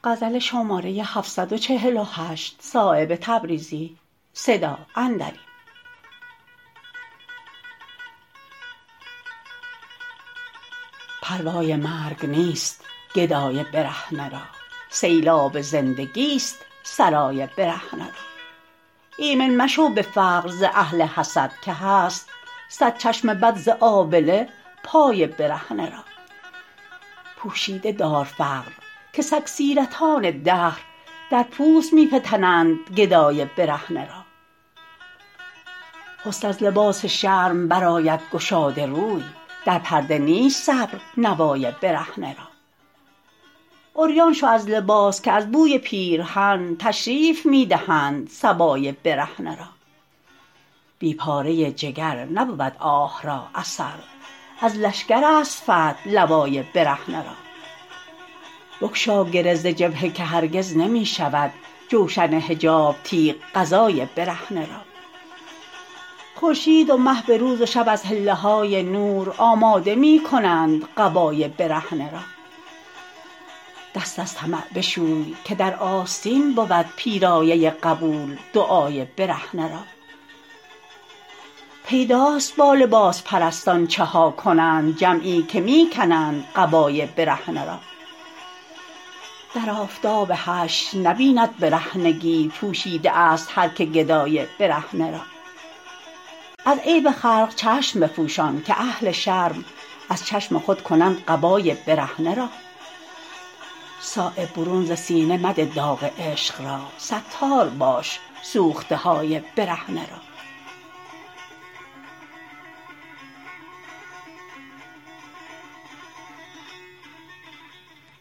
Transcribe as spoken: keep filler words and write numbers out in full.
پروای مرگ نیست گدای برهنه را سیلاب زندگی است سرای برهنه را ایمن مشو به فقر ز اهل حسد که هست صد چشم بد ز آبله پای برهنه را پوشیده دار فقر که سگ سیرتان دهر در پوست می فتند گدای برهنه را حسن از لباس شرم برآید گشاده روی در پرده نیست صبر نوای برهنه را عریان شو از لباس که از بوی پیرهن تشریف می دهند صبای برهنه را بی پاره جگر نبود آه را اثر از لشکر است فتح لوای برهنه را بگشا گره ز جبهه که هرگز نمی شود جوشن حجاب تیغ قضای برهنه را خورشید و مه به روز و شب از حله های نور آماده می کنند قبای برهنه را دست از طمع بشوی که در آستین بود پیرایه قبول دعای برهنه را پیداست با لباس پرستان چها کنند جمعی که می کنند قبای برهنه را در آفتاب حشر نبیند برهنگی پوشیده است هر که گدای برهنه را از عیب خلق چشم بپوشان که اهل شرم از چشم خود کنند قبای برهنه را صایب برون ز سینه مده داغ عشق را ستار باش سوخته های برهنه را